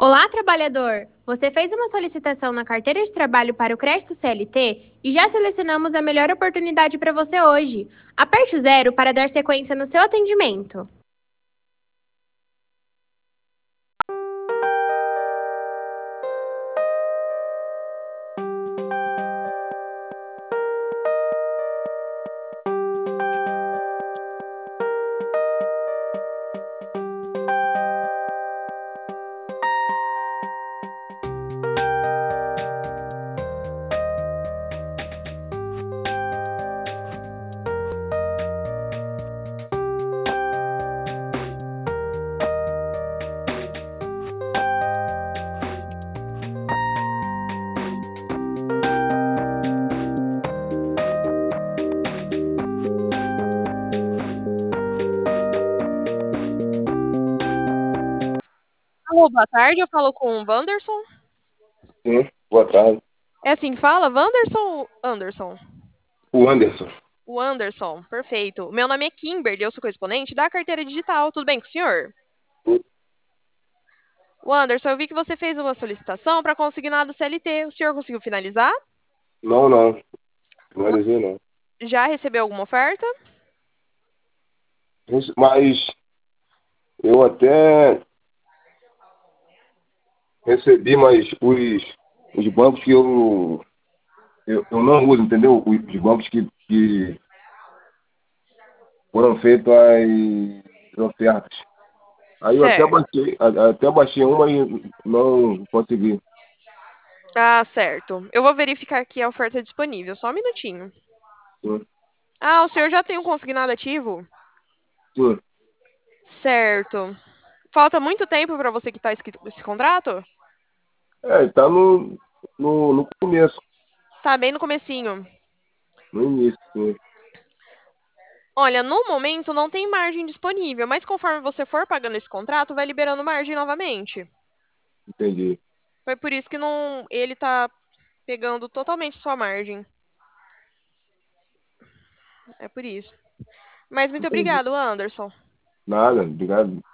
Olá, trabalhador! Você fez uma solicitação na carteira de trabalho para o crédito CLT e já selecionamos a melhor oportunidade para você hoje. Aperte o zero para dar sequência no seu atendimento. Alô, boa tarde, eu falo com o Wanderson. Sim, boa tarde. É assim que fala? Wanderson ou Anderson? O Anderson. O Anderson, perfeito. Meu nome é Kimberly, eu sou correspondente da carteira digital. Tudo bem com o senhor? O Anderson, eu vi que você fez uma solicitação para consignado CLT. O senhor conseguiu finalizar? Não, não. Você Finalizei não. já recebeu alguma oferta? Mas eu até recebi, mas os bancos que eu não uso, entendeu? Os bancos que foram feitos as ofertas. Aí eu até Certo. baixei, até baixei uma e não consegui. Ah, certo. Eu vou verificar aqui a oferta disponível. Só um minutinho. Sim, Ah, o senhor já tem um consignado ativo? sim. Certo. Falta muito tempo para você quitar esse contrato? Está no começo, Tá bem no comecinho. no início, sim. Olha, no momento não tem margem disponível, mas conforme você for pagando esse contrato, vai liberando margem novamente. Entendi. Foi por isso que não, ele tá pegando totalmente sua margem. É por isso. Mas muito Entendi. obrigado, Anderson. Nada, obrigado.